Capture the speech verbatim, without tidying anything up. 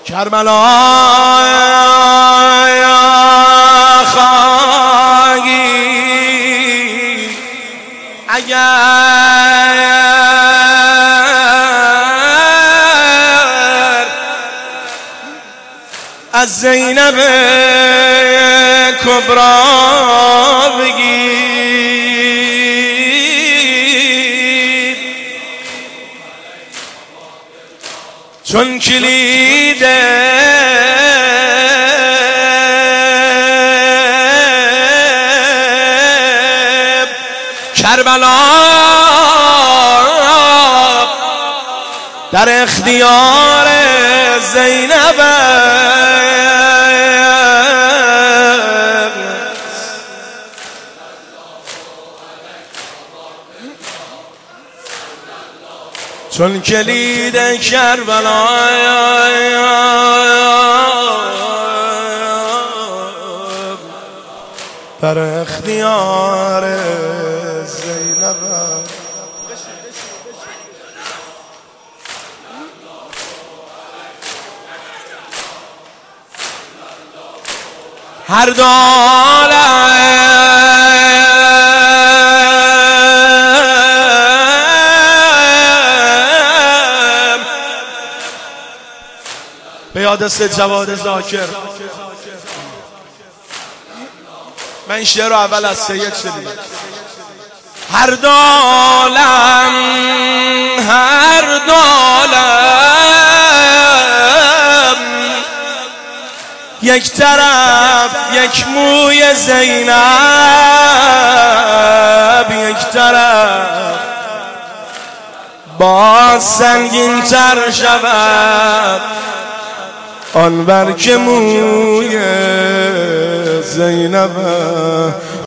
کربلا خواهی اگر از زینب کبرا بگیر، چون کلید کربلا در اختیار زینب، چون کلید کربلا در اختیار زینب. هر دو عالم به یاد سید جواد ذاکر. من این شعر رو اول از سید شنیدم. هر دو عالم هر دو عالم یک طرف یک موی زینب، یک طرف باز سنگین تر شود آن بر که موی زینب.